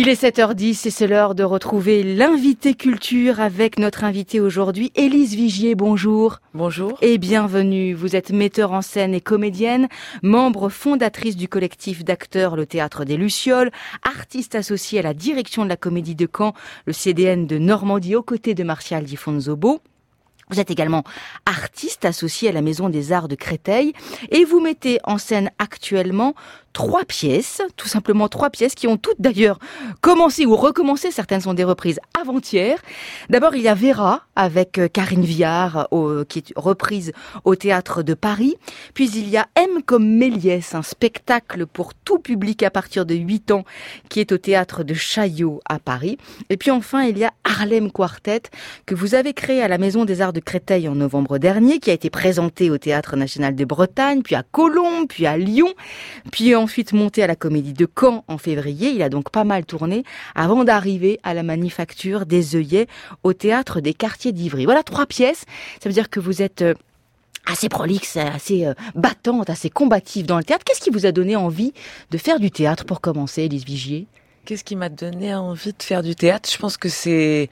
Il est 7h10 et c'est l'heure de retrouver l'invité culture avec notre invitée aujourd'hui, Élise Vigier. Bonjour. Bonjour. Et bienvenue. Vous êtes metteur en scène et comédienne, membre fondatrice du collectif d'acteurs Le Théâtre des Lucioles, artiste associée à la direction de la Comédie de Caen, le CDN de Normandie, aux côtés de Martial Di Fonzobo. Vous êtes également artiste associé à la Maison des Arts de Créteil et vous mettez en scène actuellement 3 pièces, tout simplement 3 pièces qui ont toutes d'ailleurs commencé ou recommencé, certaines sont des reprises avant-hier. D'abord il y a Vera avec Karine Viard qui est reprise au Théâtre de Paris. Puis il y a M comme Méliès, un spectacle pour tout public à partir de 8 ans qui est au Théâtre de Chaillot à Paris. Et puis enfin il y a Harlem Quartet que vous avez créé à la Maison des Arts de Créteil en novembre dernier, qui a été présenté au Théâtre National de Bretagne, puis à Colombes, puis à Lyon, puis ensuite monté à la Comédie de Caen en février. Il a donc pas mal tourné avant d'arriver à la Manufacture des œillets au Théâtre des Quartiers d'Ivry. Voilà 3 pièces. Ça veut dire que vous êtes assez prolixe, assez battante, assez combative dans le théâtre. Qu'est-ce qui vous a donné envie de faire du théâtre pour commencer, Élise Vigier ? Qu'est-ce qui m'a donné envie de faire du théâtre ? Je pense que c'est...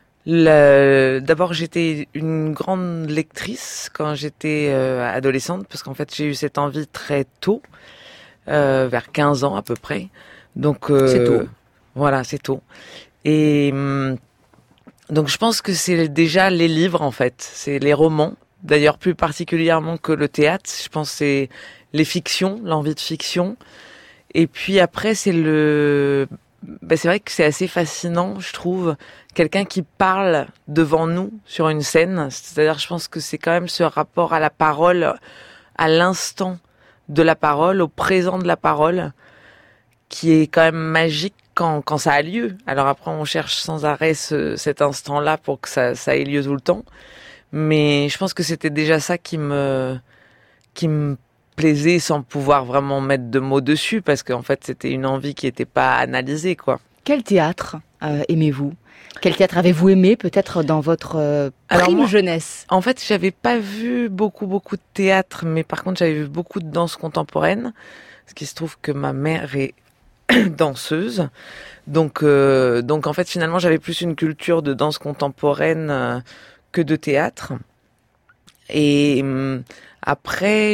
D'abord, j'étais une grande lectrice quand j'étais adolescente, parce qu'en fait, j'ai eu cette envie très tôt, vers 15 ans à peu près. Donc, c'est tôt. Voilà, c'est tôt. Et donc, je pense que c'est déjà les livres, en fait. C'est les romans, d'ailleurs plus particulièrement que le théâtre. Je pense que c'est les fictions, l'envie de fiction. Et puis après, c'est c'est vrai que c'est assez fascinant, je trouve, quelqu'un qui parle devant nous sur une scène. C'est-à-dire, je pense que c'est quand même ce rapport à la parole, à l'instant de la parole, au présent de la parole, qui est quand même magique quand ça a lieu. Alors après, on cherche sans arrêt cet instant-là pour que ça ait lieu tout le temps. Mais je pense que c'était déjà ça qui me plaisait sans pouvoir vraiment mettre de mots dessus, parce qu'en fait, c'était une envie qui n'était pas analysée, quoi. Quel théâtre aimez-vous ? Quel théâtre avez-vous aimé, peut-être dans votre prime jeunesse ? En fait, j'avais pas vu beaucoup de théâtre, mais par contre, j'avais vu beaucoup de danse contemporaine, parce qu'il se trouve que ma mère est danseuse. Donc en fait, finalement, j'avais plus une culture de danse contemporaine que de théâtre. Et après,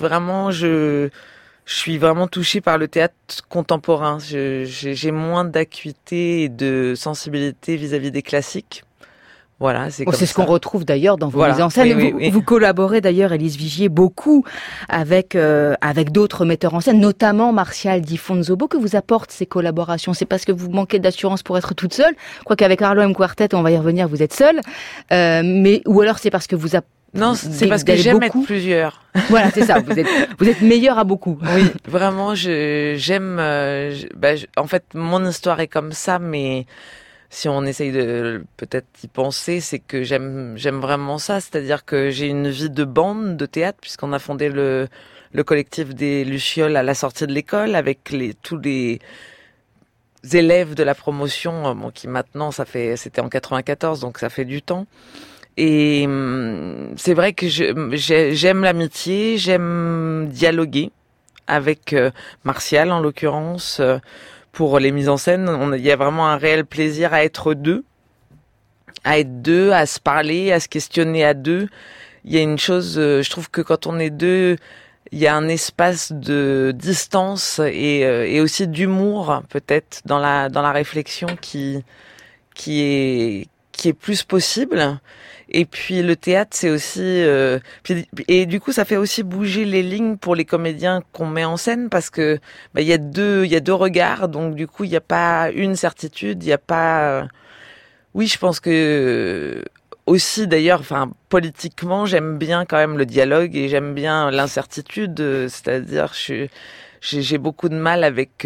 je suis vraiment touchée par le théâtre contemporain. J'ai moins d'acuité et de sensibilité vis-à-vis des classiques. Voilà, c'est comme c'est ça. ce qu'on retrouve d'ailleurs dans vos mises en scène. Oui. Vous collaborez d'ailleurs, Élise Vigier, beaucoup avec d'autres metteurs en scène, notamment Martial Di Fonzobo, que vous apporte ces collaborations. C'est parce que vous manquez d'assurance pour être toute seule. Quoique avec Harlem Quartet, on va y revenir, vous êtes seule. Ou alors c'est parce que non, c'est parce que j'aime être plusieurs. Voilà, c'est ça. Vous êtes meilleur à beaucoup. Oui, vraiment, j'aime. En fait, mon histoire est comme ça, mais si on essaye de peut-être y penser, c'est que j'aime vraiment ça. C'est-à-dire que j'ai une vie de bande de théâtre, puisqu'on a fondé le collectif des Lucioles à la sortie de l'école avec tous les élèves de la promotion, qui maintenant c'était en 94, donc ça fait du temps. Et c'est vrai que j'aime l'amitié, j'aime dialoguer avec Martial en l'occurrence. Pour les mises en scène, il y a vraiment un réel plaisir à être deux, à se parler, à se questionner à deux. Il y a une chose, je trouve que quand on est deux, il y a un espace de distance et aussi d'humour peut-être dans la réflexion qui est plus possible. Et puis le théâtre, c'est aussi et du coup ça fait aussi bouger les lignes pour les comédiens qu'on met en scène, parce que il y a deux regards, donc du coup il n'y a pas une certitude, il n'y a pas oui, je pense que aussi d'ailleurs, politiquement, j'aime bien quand même le dialogue et j'aime bien l'incertitude, c'est-à-dire j'ai beaucoup de mal avec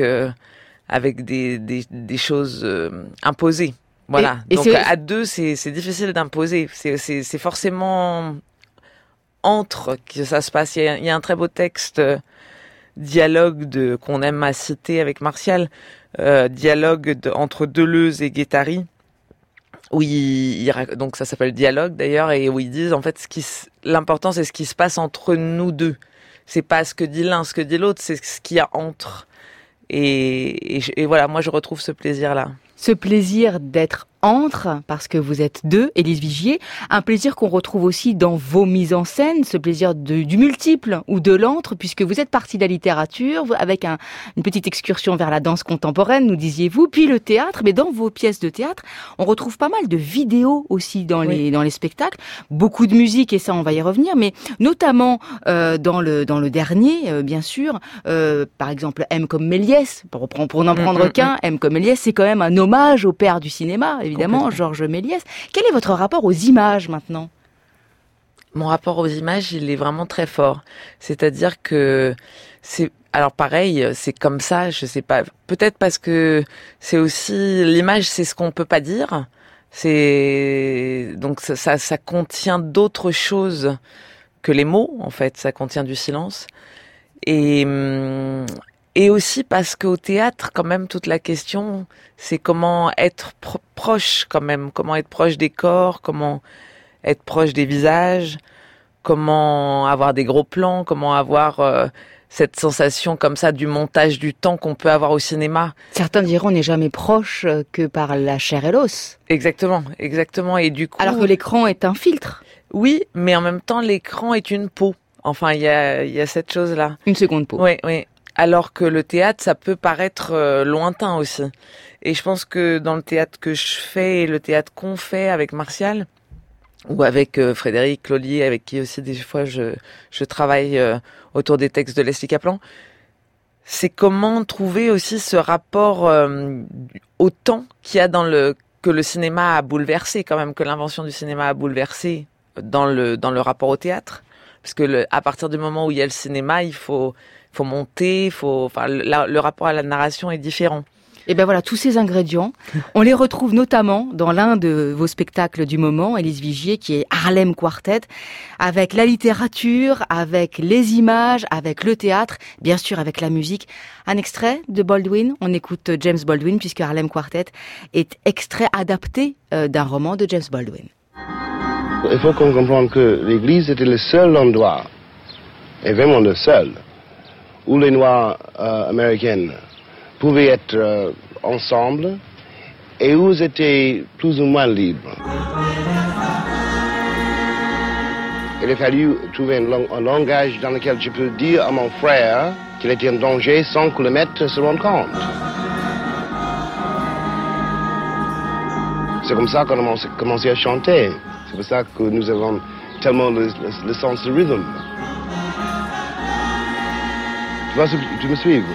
des choses imposées. Voilà. Donc à deux, c'est difficile d'imposer. C'est forcément entre que ça se passe. Il y a un très beau texte dialogue qu'on aime à citer avec Martial, dialogue entre Deleuze et Guattari, où donc ça s'appelle Dialogue d'ailleurs, et où ils disent en fait l'important c'est ce qui se passe entre nous deux. C'est pas ce que dit l'un, ce que dit l'autre, c'est ce qu'il y a entre. Et voilà, moi je retrouve ce plaisir-là. Ce plaisir d'être entre, parce que vous êtes deux, Élise Vigier, un plaisir qu'on retrouve aussi dans vos mises en scène, ce plaisir du multiple ou de l'antre, puisque vous êtes parti de la littérature, avec une petite excursion vers la danse contemporaine, nous disiez-vous, puis le théâtre, mais dans vos pièces de théâtre, on retrouve pas mal de vidéos aussi dans les spectacles, beaucoup de musique, et ça on va y revenir, mais notamment dans le dernier, bien sûr, par exemple M comme Méliès, pour n'en prendre qu'un, M comme Méliès, c'est quand même un hommage au père du cinéma, évidemment, Georges Méliès. Quel est votre rapport aux images maintenant ? Mon rapport aux images, il est vraiment très fort. C'est-à-dire que alors pareil, c'est comme ça, je sais pas. Peut-être parce que c'est aussi l'image, c'est ce qu'on peut pas dire. Donc ça contient d'autres choses que les mots, en fait. Ça contient du silence. Et aussi parce qu'au théâtre, quand même, toute la question, c'est comment être proche, quand même. Comment être proche des corps, comment être proche des visages, comment avoir des gros plans, comment avoir cette sensation comme ça du montage du temps qu'on peut avoir au cinéma. Certains diront on n'est jamais proche que par la chair et l'os. Exactement. Et du coup... Alors que l'écran est un filtre. Oui, mais en même temps, l'écran est une peau. Enfin, il y a cette chose-là. Une seconde peau. Oui. Alors que le théâtre, ça peut paraître lointain aussi. Et je pense que dans le théâtre que je fais et le théâtre qu'on fait avec Martial, ou avec Frédéric Lollier, avec qui aussi des fois je travaille autour des textes de Leslie Kaplan, c'est comment trouver aussi ce rapport au temps qu'il y a que le cinéma a bouleversé quand même, que l'invention du cinéma a bouleversé dans le rapport au théâtre. Parce que à partir du moment où il y a le cinéma, il faut monter, le rapport à la narration est différent. Et ben voilà, tous ces ingrédients, on les retrouve notamment dans l'un de vos spectacles du moment, Élise Vigier, qui est Harlem Quartet, avec la littérature, avec les images, avec le théâtre, bien sûr avec la musique. Un extrait de Baldwin, on écoute James Baldwin, puisque Harlem Quartet est extrait adapté d'un roman de James Baldwin. Il faut qu'on comprenne que l'Église était le seul endroit, et vraiment le seul, où les Noirs américaines pouvaient être ensemble et où ils étaient plus ou moins libres. Il a fallu trouver un langage dans lequel je peux dire à mon frère qu'il était en danger sans que le maître se rende compte. C'est comme ça qu'on a commencé à chanter. C'est pour ça que nous avons tellement le sens du rythme. Tu me suis?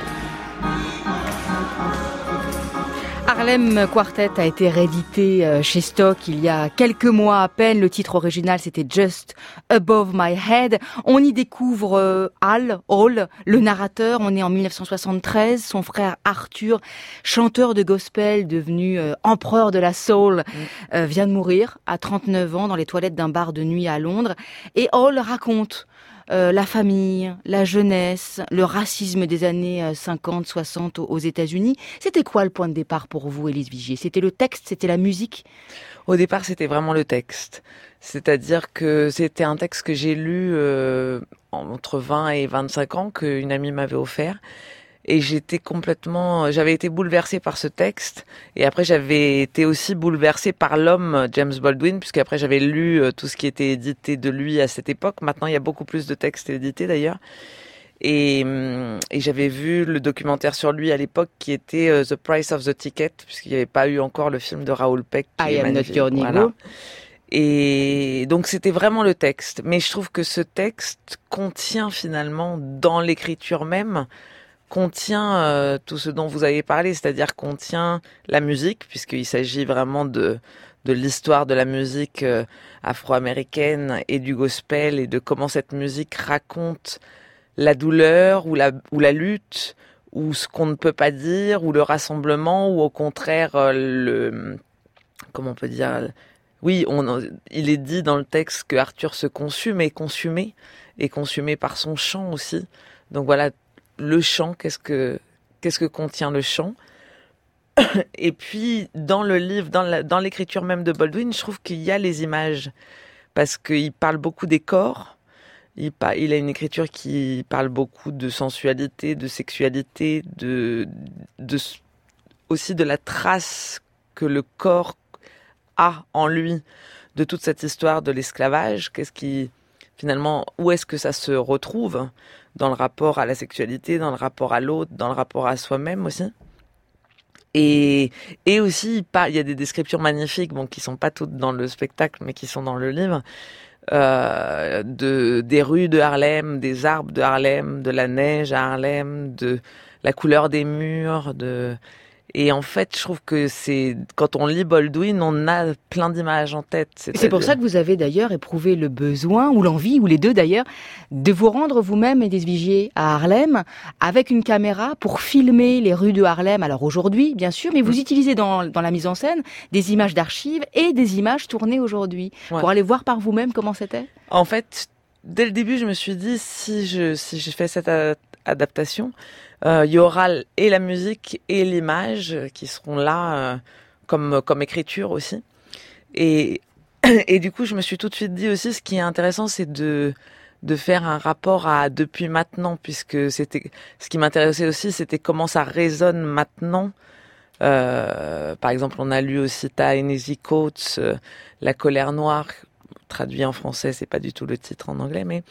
Harlem Quartet a été réédité chez Stock il y a quelques mois à peine. Le titre original, c'était Just Above My Head. On y découvre Hall, le narrateur. On est en 1973. Son frère Arthur, chanteur de gospel, devenu empereur de la soul, vient de mourir à 39 ans dans les toilettes d'un bar de nuit à Londres. Et Hall raconte la famille, la jeunesse, le racisme des années 50-60 aux États-Unis. C'était quoi le point de départ pour vous, Élise Vigier ? C'était le texte, c'était la musique ? Au départ, c'était vraiment le texte. C'est-à-dire que c'était un texte que j'ai lu entre 20 et 25 ans, qu'une amie m'avait offert. Et j'avais été bouleversée par ce texte. Et après, j'avais été aussi bouleversée par l'homme James Baldwin, puisqu'après, j'avais lu tout ce qui était édité de lui à cette époque. Maintenant, il y a beaucoup plus de textes édités, d'ailleurs. Et j'avais vu le documentaire sur lui à l'époque, qui était The Price of the Ticket, puisqu'il n'y avait pas eu encore le film de Raoul Peck. I am not your Negro. Voilà. Et donc, c'était vraiment le texte. Mais je trouve que ce texte contient finalement, dans l'écriture même, contient tout ce dont vous avez parlé, c'est-à-dire contient la musique, puisqu'il s'agit vraiment de l'histoire de la musique afro-américaine et du gospel, et de comment cette musique raconte la douleur ou la lutte, ou ce qu'on ne peut pas dire, ou le rassemblement, ou au contraire comment on peut dire, oui, il est dit dans le texte que Arthur se consume, et consumé par son chant aussi. Donc voilà, le chant, qu'est-ce que contient le chant? Et puis, dans le livre, dans l'écriture même de Baldwin, je trouve qu'il y a les images, parce qu'il parle beaucoup des corps, Il a une écriture qui parle beaucoup de sensualité, de sexualité, aussi de la trace que le corps a en lui de toute cette histoire de l'esclavage. Finalement, où est-ce que ça se retrouve dans le rapport à la sexualité, dans le rapport à l'autre, dans le rapport à soi-même aussi. Et aussi, il y a des descriptions magnifiques, qui sont pas toutes dans le spectacle, mais qui sont dans le livre, des rues de Harlem, des arbres de Harlem, de la neige à Harlem, de la couleur des murs, Et en fait, je trouve que quand on lit Baldwin, on a plein d'images en tête. C'est pour ça que vous avez d'ailleurs éprouvé le besoin, ou l'envie, ou les deux d'ailleurs, de vous rendre vous-même, Edith Vigier, à Harlem, avec une caméra pour filmer les rues de Harlem. Alors aujourd'hui, bien sûr, mais vous utilisez dans la mise en scène des images d'archives et des images tournées aujourd'hui. Ouais. Pour aller voir par vous-même comment c'était. En fait, dès le début, je me suis dit, si je fais cette adaptation, il y aura et la musique et l'image qui seront là comme écriture aussi. Et du coup, je me suis tout de suite dit aussi, ce qui est intéressant, c'est de faire un rapport à depuis maintenant, puisque ce qui m'intéressait aussi, c'était comment ça résonne maintenant. Par exemple, on a lu aussi Ta-Nehisi Coates, La colère noire, traduit en français, c'est pas du tout le titre en anglais, mais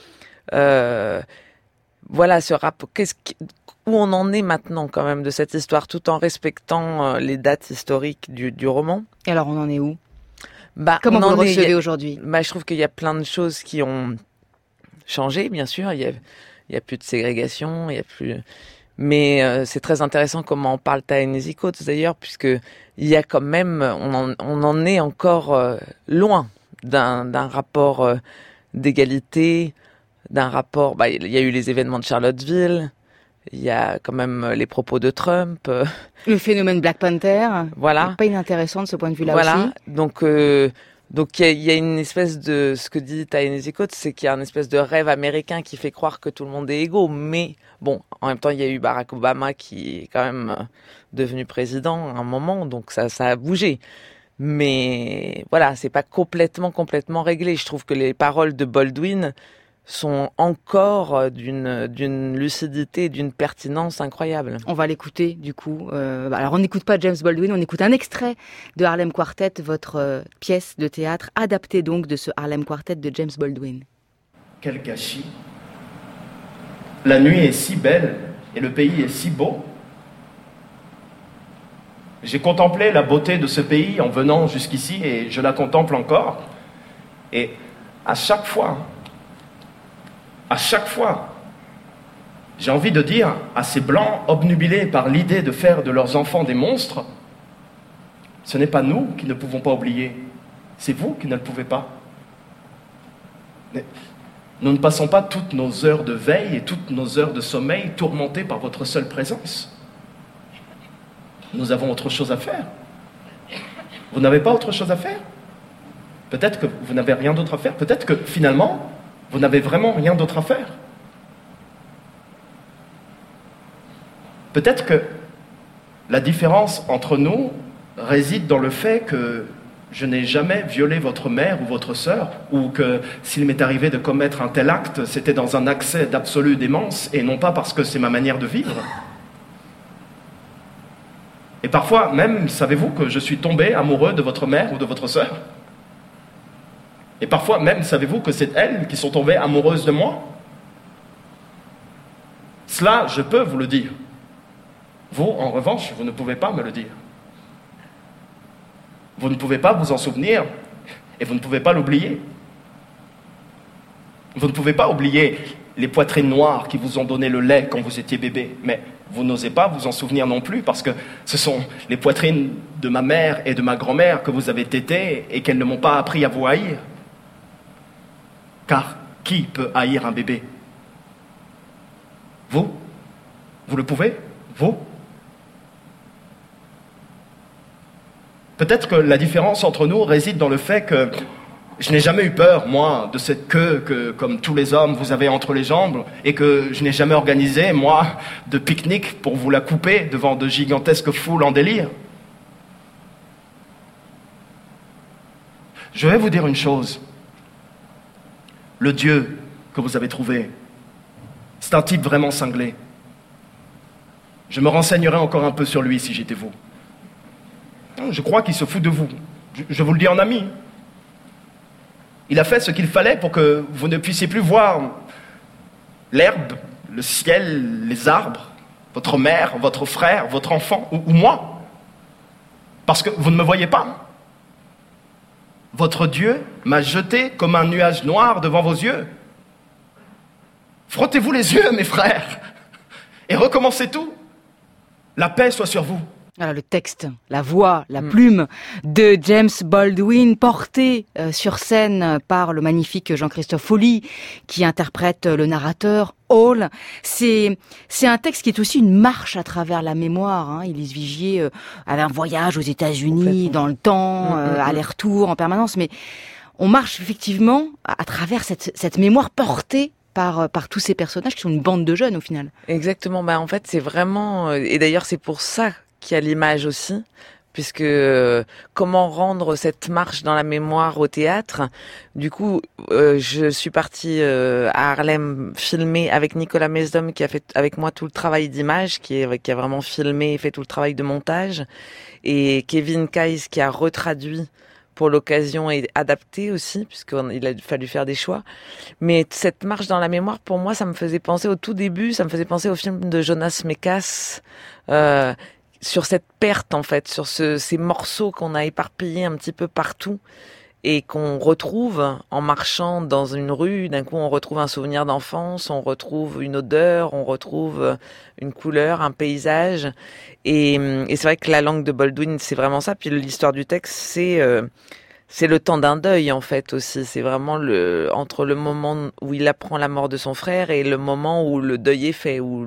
voilà ce rapport. Où on en est maintenant quand même de cette histoire, tout en respectant les dates historiques du roman. Et alors on en est où? Comment vous le recevez aujourd'hui? Je trouve qu'il y a plein de choses qui ont changé, bien sûr. Il y a plus de ségrégation, il y a plus. Mais c'est très intéressant comment on parle Ta-Nehisi Coates d'ailleurs, puisque il y a quand même, on en est encore loin d'un rapport d'égalité, d'un rapport. Il y a eu les événements de Charlottesville. Il y a quand même les propos de Trump. Le phénomène Black Panther. Voilà. Pas inintéressant de ce point de vue-là voilà. aussi. Donc il y a une espèce de, ce que dit Ta-Nehisi Coates, c'est qu'il y a une espèce de rêve américain qui fait croire que tout le monde est égaux. Mais bon, en même temps, il y a eu Barack Obama qui est quand même devenu président à un moment, donc ça a bougé. Mais voilà, c'est pas complètement réglé. Je trouve que les paroles de Baldwin sont encore d'une lucidité, d'une pertinence incroyable. On va l'écouter du coup. Alors on n'écoute pas James Baldwin, on écoute un extrait de Harlem Quartet, votre pièce de théâtre adaptée donc de ce Harlem Quartet de James Baldwin. Quel gâchis! La nuit est si belle et le pays est si beau. J'ai contemplé la beauté de ce pays en venant jusqu'ici et je la contemple encore. Et à chaque fois, j'ai envie de dire à ces Blancs obnubilés par l'idée de faire de leurs enfants des monstres, ce n'est pas nous qui ne pouvons pas oublier, c'est vous qui ne le pouvez pas. Mais nous ne passons pas toutes nos heures de veille et toutes nos heures de sommeil tourmentées par votre seule présence. Nous avons autre chose à faire. Vous n'avez pas autre chose à faire? Peut-être que vous n'avez rien d'autre à faire. Peut-être que finalement, vous n'avez vraiment rien d'autre à faire. Peut-être que la différence entre nous réside dans le fait que je n'ai jamais violé votre mère ou votre sœur, ou que s'il m'est arrivé de commettre un tel acte, c'était dans un accès d'absolue démence et non pas parce que c'est ma manière de vivre. Et parfois même, savez-vous que je suis tombé amoureux de votre mère ou de votre sœur? Et parfois même, savez-vous que c'est elles qui sont tombées amoureuses de moi? Cela, je peux vous le dire. Vous, en revanche, vous ne pouvez pas me le dire. Vous ne pouvez pas vous en souvenir et vous ne pouvez pas l'oublier. Vous ne pouvez pas oublier les poitrines noires qui vous ont donné le lait quand vous étiez bébé, mais vous n'osez pas vous en souvenir non plus parce que ce sont les poitrines de ma mère et de ma grand-mère que vous avez tétées et qu'elles ne m'ont pas appris à vous haïr. Car qui peut haïr un bébé? Vous? Vous le pouvez? Vous? Peut-être que la différence entre nous réside dans le fait que je n'ai jamais eu peur, moi, de cette queue que, comme tous les hommes, vous avez entre les jambes, et que je n'ai jamais organisé, moi, de pique-nique pour vous la couper devant de gigantesques foules en délire. Je vais vous dire une chose. Le Dieu que vous avez trouvé. C'est un type vraiment cinglé. Je me renseignerai encore un peu sur lui si j'étais vous. Je crois qu'il se fout de vous. Je vous le dis en ami. Il a fait ce qu'il fallait pour que vous ne puissiez plus voir l'herbe, le ciel, les arbres, votre mère, votre frère, votre enfant, ou moi. Parce que vous ne me voyez pas. Votre Dieu m'a jeté comme un nuage noir devant vos yeux. Frottez-vous les yeux, mes frères, et recommencez tout. La paix soit sur vous. Alors le texte, la voix, la plume de James Baldwin, porté sur scène par le magnifique Jean-Christophe Folly, qui interprète le narrateur Hall. C'est un texte qui est aussi une marche à travers la mémoire. Hein. Élise Vigier avait un voyage aux États-Unis, dans le temps, aller-retour en permanence, mais on marche effectivement à travers cette mémoire portée par tous ces personnages qui sont une bande de jeunes au final. Exactement. En fait, c'est vraiment, et d'ailleurs c'est pour ça qu'il y a l'image aussi, puisque comment rendre cette marche dans la mémoire au théâtre. Du coup, je suis partie à Harlem filmer avec Nicolas Mesdom qui a fait avec moi tout le travail d'image, qui a vraiment filmé et fait tout le travail de montage, et Kevin Kais qui a retraduit pour l'occasion et adapté aussi, puisqu'il a fallu faire des choix. Mais cette marche dans la mémoire, pour moi, ça me faisait penser au tout début, ça me faisait penser au film de Jonas Mekas, sur cette perte en fait, sur ces morceaux qu'on a éparpillés un petit peu partout et qu'on retrouve en marchant dans une rue. D'un coup, on retrouve un souvenir d'enfance, on retrouve une odeur, on retrouve une couleur, un paysage. Et c'est vrai que la langue de Baldwin, c'est vraiment ça. Puis l'histoire du texte, c'est le temps d'un deuil en fait aussi. C'est vraiment entre le moment où il apprend la mort de son frère et le moment où le deuil est fait, où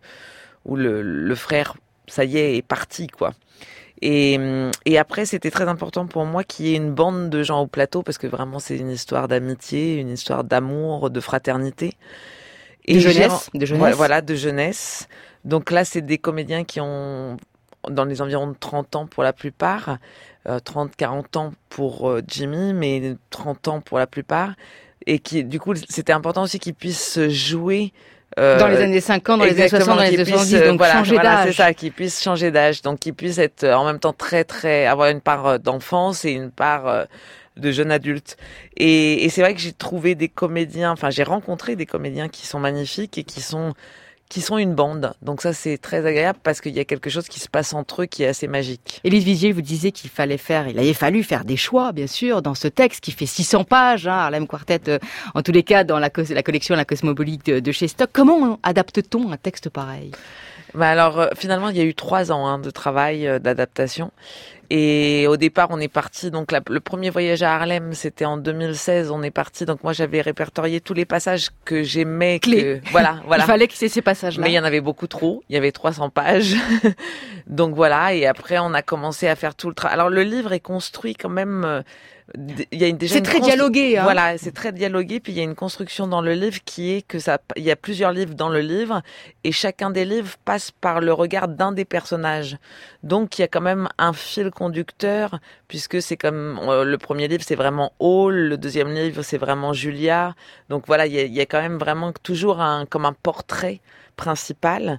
le frère, ça y est parti, quoi. Et après, c'était très important pour moi qu'il y ait une bande de gens au plateau, parce que vraiment, c'est une histoire d'amitié, une histoire d'amour, de fraternité. Et de jeunesse. Voilà, de jeunesse. Donc là, c'est des comédiens qui ont, dans les environs de 30 ans pour la plupart, 30-40 ans pour Jimmy, mais 30 ans pour la plupart. Et qui, du coup, c'était important aussi qu'ils puissent jouer dans les années 50, dans les années 60, dans les années 70, donc changer d'âge. C'est ça, qu'ils puissent changer d'âge, donc qu'ils puissent être en même temps avoir une part d'enfance et une part de jeune adulte. Et c'est vrai que j'ai trouvé j'ai rencontré des comédiens qui sont magnifiques et qui sont une bande. Donc ça, c'est très agréable parce qu'il y a quelque chose qui se passe entre eux qui est assez magique. Élise Vigier, vous disiez il avait fallu faire des choix, bien sûr, dans ce texte qui fait 600 pages, Harlem Quartet, en tous les cas, dans la collection La Cosmopolite de chez Stock. Comment adapte-t-on un texte pareil ? Alors, finalement, il y a eu 3 ans de travail, d'adaptation. Et au départ, on est parti, donc le premier voyage à Harlem, c'était en 2016, on est parti, donc moi j'avais répertorié tous les passages que j'aimais. Voilà. Il fallait que c'est ces passages-là. Mais il y en avait beaucoup trop, il y avait 300 pages. Donc voilà, et après on a commencé à faire tout le travail. Alors le livre est construit quand même... c'est très dialogué. Voilà, c'est très dialogué. Puis il y a une construction dans le livre qui est il y a plusieurs livres dans le livre et chacun des livres passe par le regard d'un des personnages. Donc il y a quand même un fil conducteur puisque c'est comme le premier livre c'est vraiment Hall, le deuxième livre c'est vraiment Julia. Donc voilà, il y a quand même vraiment toujours comme un portrait principal.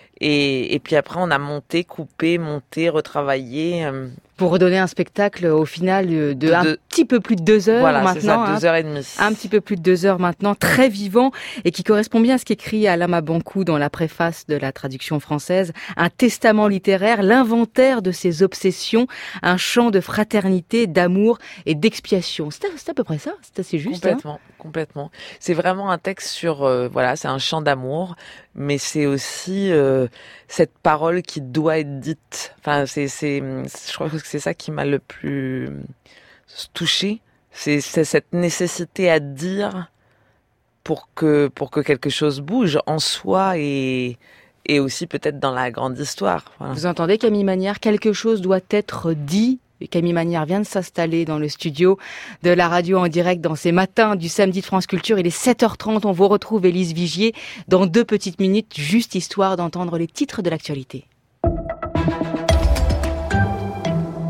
Et puis après, on a coupé, monté, retravaillé. Pour redonner un spectacle au final un petit peu plus de 2 heures maintenant. Voilà, c'est ça, 2h30. Un petit peu plus de 2 heures maintenant, très vivant et qui correspond bien à ce qu'écrit Alama Bankou dans la préface de la traduction française. Un testament littéraire, l'inventaire de ses obsessions, un chant de fraternité, d'amour et d'expiation. C'est à peu près ça, c'est assez juste. Complètement. C'est vraiment un texte sur, c'est un chant d'amour, mais c'est aussi cette parole qui doit être dite. Enfin, je crois que c'est ça qui m'a le plus touchée. C'est cette nécessité à dire pour que quelque chose bouge en soi et aussi peut-être dans la grande histoire. Voilà. Vous entendez, Camille Magnard, quelque chose doit être dit. Et Camille Magnard vient de s'installer dans le studio de la radio en direct dans ces matins du samedi de France Culture. Il est 7h30, on vous retrouve Élise Vigier dans 2 petites minutes, juste histoire d'entendre les titres de l'actualité.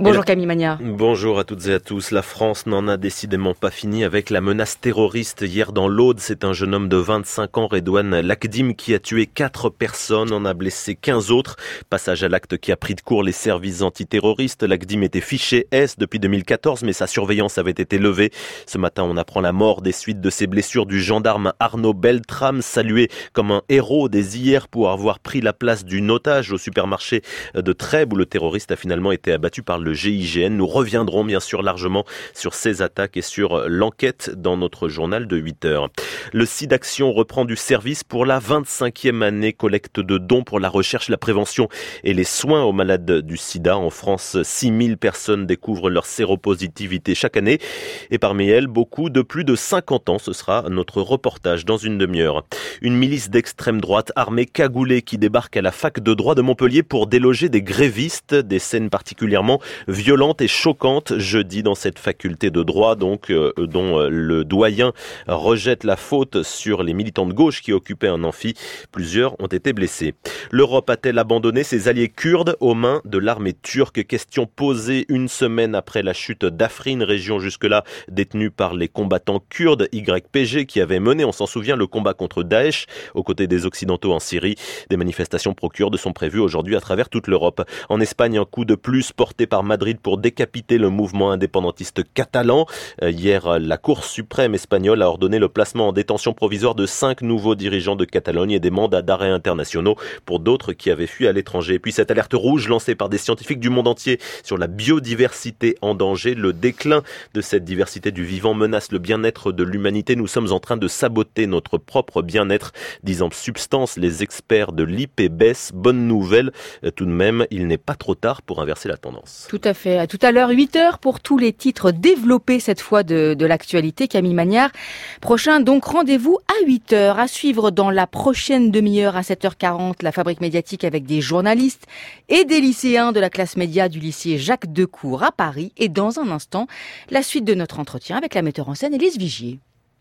Bonjour Camille Magnard. Bonjour à toutes et à tous. La France n'en a décidément pas fini avec la menace terroriste. Hier dans l'Aude, c'est un jeune homme de 25 ans, Redouane Lakdim, qui a tué 4 personnes, en a blessé 15 autres. Passage à l'acte qui a pris de court les services antiterroristes. Lakdim était fiché S depuis 2014, mais sa surveillance avait été levée. Ce matin, on apprend la mort des suites de ses blessures du gendarme Arnaud Beltrame, salué comme un héros dès hier pour avoir pris la place d'une otage au supermarché de Trèbes, où le terroriste a finalement été abattu par le GIGN. Nous reviendrons bien sûr largement sur ces attaques et sur l'enquête dans notre journal de 8h. Le SIDAction reprend du service pour la 25e année. Collecte de dons pour la recherche, la prévention et les soins aux malades du sida. En France, 6000 personnes découvrent leur séropositivité chaque année. Et parmi elles, beaucoup de plus de 50 ans. Ce sera notre reportage dans une demi-heure. Une milice d'extrême droite armée cagoulée qui débarque à la fac de droit de Montpellier pour déloger des grévistes. Des scènes particulièrement violente et choquante jeudi dans cette faculté de droit, dont le doyen rejette la faute sur les militants de gauche qui occupaient un amphi. Plusieurs ont été blessés. L'Europe a-t-elle abandonné ses alliés kurdes aux mains de l'armée turque? Question posée une semaine après la chute d'Afrin, région jusque-là détenue par les combattants kurdes YPG qui avaient mené, on s'en souvient, le combat contre Daesh aux côtés des Occidentaux en Syrie. Des manifestations pro-kurdes sont prévues aujourd'hui à travers toute l'Europe. En Espagne, un coup de plus porté par Madrid pour décapiter le mouvement indépendantiste catalan. Hier, la Cour suprême espagnole a ordonné le placement en détention provisoire de 5 nouveaux dirigeants de Catalogne et des mandats d'arrêt internationaux pour d'autres qui avaient fui à l'étranger. Et puis cette alerte rouge lancée par des scientifiques du monde entier sur la biodiversité en danger. Le déclin de cette diversité du vivant menace le bien-être de l'humanité. Nous sommes en train de saboter notre propre bien-être, disent en substance les experts de l'IPBES. Bonne nouvelle, tout de même, il n'est pas trop tard pour inverser la tendance. Tout à fait. À tout à l'heure, 8h pour tous les titres développés cette fois de l'actualité. Camille Magnard. Prochain, donc, rendez-vous à 8h. À suivre dans la prochaine demi-heure à 7h40, la fabrique médiatique avec des journalistes et des lycéens de la classe média du lycée Jacques Decour à Paris. Et dans un instant, la suite de notre entretien avec la metteur en scène Élise Vigier.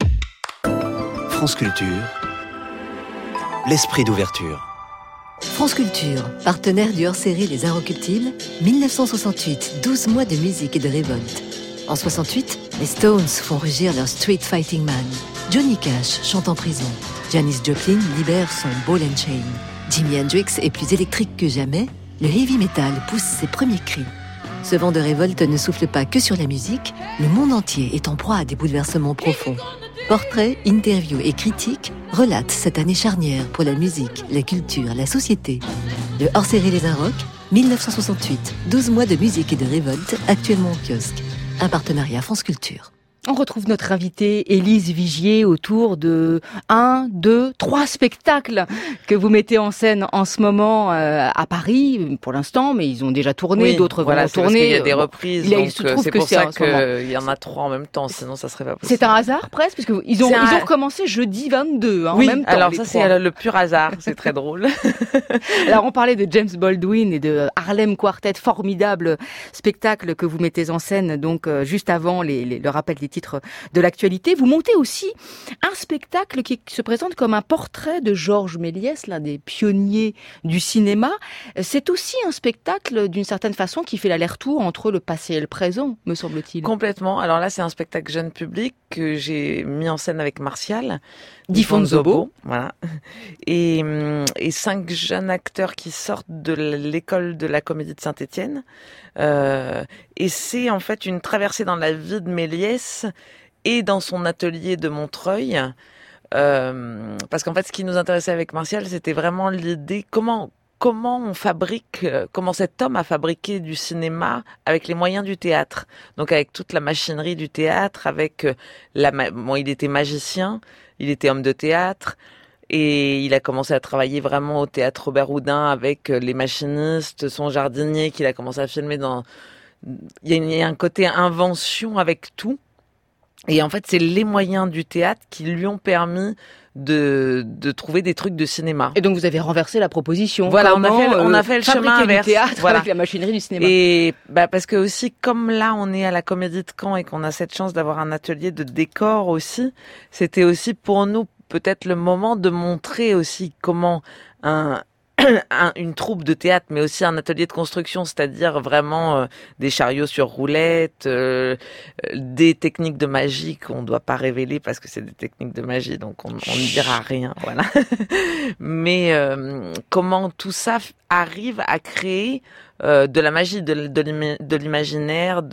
France Culture, l'esprit d'ouverture. France Culture, partenaire du hors-série Les Inrecuptibles, 1968, 12 mois de musique et de révolte. En 68, les Stones font rugir leur Street Fighting Man. Johnny Cash chante en prison. Janis Joplin libère son Ball and Chain. Jimi Hendrix est plus électrique que jamais. Le heavy metal pousse ses premiers cris. Ce vent de révolte ne souffle pas que sur la musique. Le monde entier est en proie à des bouleversements profonds. Portraits, interviews et critiques relatent cette année charnière pour la musique, la culture, la société. Le hors-série Les Inrocs, 1968, 12 mois de musique et de révolte, actuellement au kiosque. Un partenariat France Culture. On retrouve notre invitée Élise Vigier autour de 1, 2, 3 spectacles que vous mettez en scène en ce moment à Paris pour l'instant, mais ils ont déjà tourné, oui, d'autres voilà, vont tourner. Il y a des reprises, donc c'est pour ça qu'il y en a 3 en même temps, sinon ça serait pas possible. C'est un hasard presque, parce que ils ont recommencé jeudi 22 en même temps. Alors ça c'est le pur hasard, c'est très drôle. Alors on parlait de James Baldwin et de Harlem Quartet, formidable spectacle que vous mettez en scène donc juste avant le rappel des titres de l'actualité. Vous montez aussi un spectacle qui se présente comme un portrait de Georges Méliès, l'un des pionniers du cinéma. C'est aussi un spectacle, d'une certaine façon, qui fait l'aller-retour entre le passé et le présent, me semble-t-il. Complètement. Alors là, c'est un spectacle jeune public que j'ai mis en scène avec Martial Di Fonzobo. Voilà. Et 5 jeunes acteurs qui sortent de l'école de la Comédie de Saint-Étienne. Et c'est en fait une traversée dans la vie de Méliès et dans son atelier de Montreuil. Parce qu'en fait, ce qui nous intéressait avec Martial, c'était vraiment l'idée comment on fabrique, comment cet homme a fabriqué du cinéma avec les moyens du théâtre. Donc avec toute la machinerie du théâtre, avec il était magicien, il était homme de théâtre. Et il a commencé à travailler vraiment au théâtre Robert Houdin avec les machinistes, son jardinier qu'il a commencé à filmer il y a un côté invention avec tout. Et en fait, c'est les moyens du théâtre qui lui ont permis de trouver des trucs de cinéma. Et donc vous avez renversé la proposition. Voilà, on a fait le chemin inverse. Du théâtre avec la machinerie du cinéma. Et parce que aussi, comme là, on est à la Comédie de Caen et qu'on a cette chance d'avoir un atelier de décor aussi, c'était aussi pour nous peut-être le moment de montrer aussi comment une troupe de théâtre, mais aussi un atelier de construction, c'est-à-dire vraiment des chariots sur roulettes, des techniques de magie qu'on ne doit pas révéler parce que c'est des techniques de magie, donc on ne dira rien, voilà. Mais comment tout ça arrive à créer de la magie, de l'imaginaire,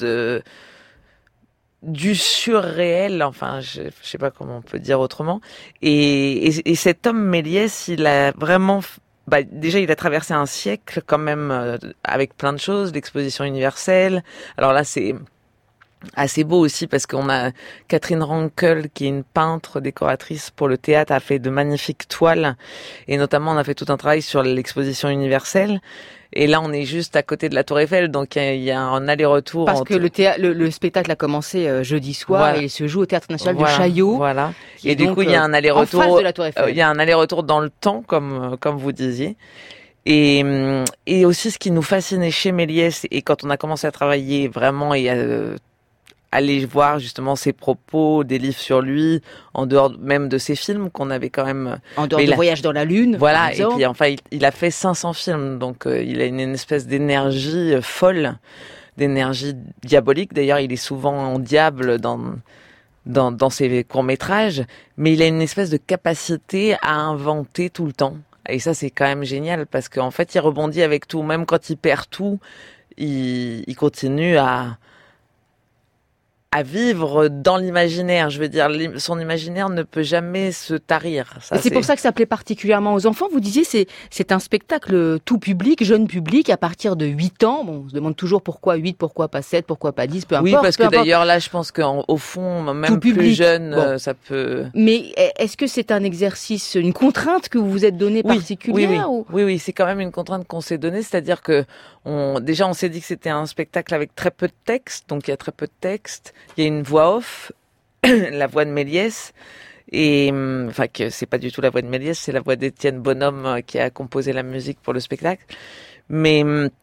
du surréel, enfin, je sais pas comment on peut dire autrement. Et cet homme Méliès, il a vraiment, déjà, il a traversé un siècle quand même avec plein de choses, l'exposition universelle. Alors là, c'est assez beau aussi parce qu'on a Catherine Rankel, qui est une peintre décoratrice pour le théâtre, a fait de magnifiques toiles. Et notamment, on a fait tout un travail sur l'exposition universelle. Et là, on est juste à côté de la Tour Eiffel, donc il y a un aller-retour. Parce que le spectacle a commencé jeudi soir, voilà. Et il se joue au Théâtre National du Chaillot. Voilà. Et du coup, il y a un aller-retour. En face de la Tour Eiffel. Il y a un aller-retour dans le temps, comme vous disiez. Et aussi, ce qui nous fascinait chez Méliès, et quand on a commencé à travailler vraiment et aller voir justement ses propos, des livres sur lui, en dehors même de ses films qu'on avait quand même... En dehors de Voyage dans la Lune, voilà, par exemple. Et puis enfin, il a fait 500 films, donc il a une espèce d'énergie folle, d'énergie diabolique. D'ailleurs, il est souvent en diable dans ses courts-métrages, mais il a une espèce de capacité à inventer tout le temps. Et ça, c'est quand même génial, parce qu'en fait, il rebondit avec tout. Même quand il perd tout, il continue à vivre dans l'imaginaire. Je veux dire, son imaginaire ne peut jamais se tarir. Ça, et c'est pour ça que ça plaît particulièrement aux enfants. Vous disiez, c'est un spectacle tout public, jeune public, à partir de 8 ans. Bon, on se demande toujours pourquoi 8, pourquoi pas 7, pourquoi pas 10, peu importe. Oui, parce que d'ailleurs, là, je pense qu'au fond, même tout plus public, jeune, bon. Ça peut... Mais est-ce que c'est un exercice, une contrainte que vous vous êtes donnée particulière? Oui, c'est quand même une contrainte qu'on s'est donnée. C'est-à-dire que on s'est dit que c'était un spectacle avec très peu de texte, donc il y a très peu de texte. Il y a une voix off, la voix de Méliès, et enfin que c'est pas du tout la voix de Méliès, c'est la voix d'Étienne Bonhomme qui a composé la musique pour le spectacle. Mais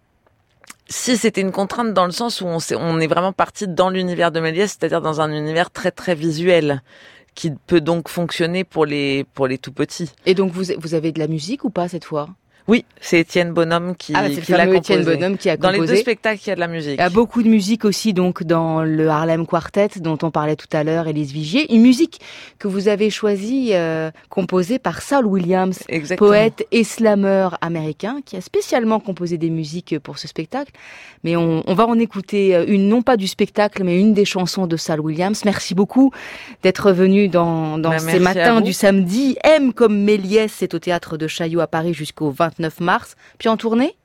si c'était une contrainte dans le sens où on est vraiment parti dans l'univers de Méliès, c'est-à-dire dans un univers très très visuel, qui peut donc fonctionner pour les tout petits. Et donc vous avez de la musique ou pas cette fois? Oui, c'est Étienne Bonhomme qui l'a composé. Étienne Bonhomme qui a composé. Dans les deux spectacles, il y a de la musique. Il y a beaucoup de musique aussi, donc, dans le Harlem Quartet, dont on parlait tout à l'heure, Élise Vigier. Une musique que vous avez choisie, composée par Saul Williams, exactement. Poète et slameur américain, qui a spécialement composé des musiques pour ce spectacle. Mais on va en écouter une, non pas du spectacle, mais une des chansons de Saul Williams. Merci beaucoup d'être venu dans ces matins du samedi. M comme Méliès, c'est au Théâtre de Chaillot à Paris jusqu'au 29 mars. Puis en tournée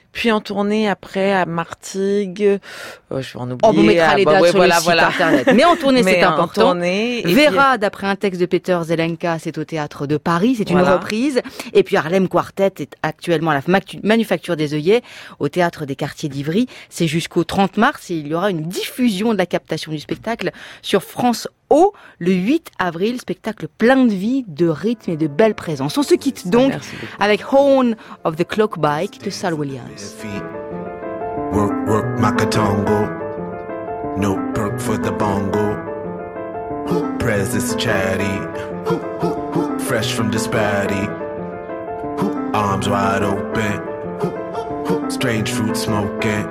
après à Martigues, je vais en oublier. On mettra les dates sur le site internet. Mais en tournée, c'est important. Vera, d'après un texte de Peter Zelenka, c'est au Théâtre de Paris, c'est une reprise. Et puis Harlem Quartet est actuellement à la Manufacture des œillets, au Théâtre des Quartiers d'Ivry. C'est jusqu'au 30 mars et il y aura une diffusion de la captation du spectacle sur France O, le 8 avril, spectacle plein de vie, de rythme et de belle présence. On se quitte donc avec Horn of the Clock Bike de Saul Williams. Work Makatongo, no perk for the bongo. Who press this charity? Who fresh from disparity? Who arms wide open? Who strange fruit smoking?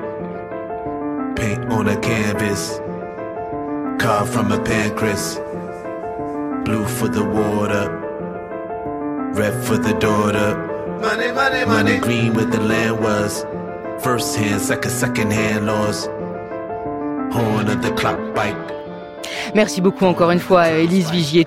Paint on a canvas. Carved from a pancreas, blue for the water, red for the daughter. Money, money, money. Green where the land was. First hand, second hand laws. Horn of the clock bike. Merci beaucoup encore une fois, Élise Vigier.